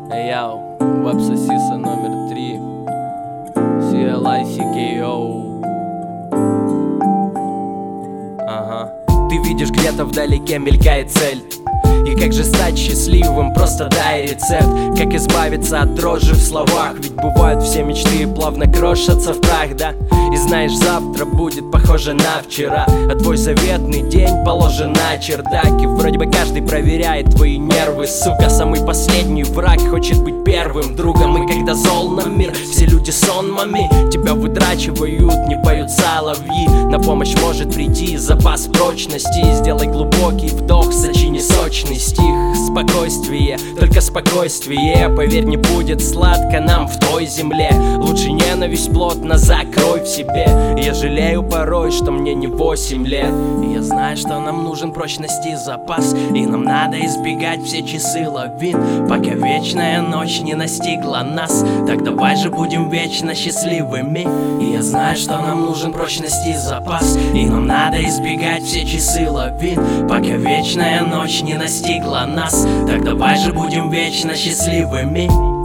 Эйяу, веб-сосиса номер 3, CLICKO. Ага. Ты видишь, где-то вдалеке мелькает цель. И как же стать счастливым, просто дай рецепт. Как избавиться от дрожи в словах. Ведь бывают все мечты плавно крошатся в прах, да? И знаешь, завтра будет похоже на вчера, а твой заветный день положен на чердак. И вроде бы каждый проверяет твои нервы, сука. Самый последний враг хочет быть первым другом. И когда зол на мир, все люди сонмами тебя выдрачивают, не поют соловьи. На помощь может прийти запас прочности. Сделай глубокий вдох, сочини сочный стих. Спокойствие, только спокойствие. Поверь, не будет сладко нам в той земле. Лучше ненависть плотно закрой в себе. Я жалею порой, что мне не 8 лет. И я знаю, что нам нужен прочности запас. И нам надо избегать все часы лавин, пока вечная ночь не настигла нас. Так давай же будем вечно счастливыми. И я знаю, что нам нужен прочности запас. И нам надо избегать все часы лавин, пока вечная ночь не настигла нас. Так давай же будем вечно счастливыми.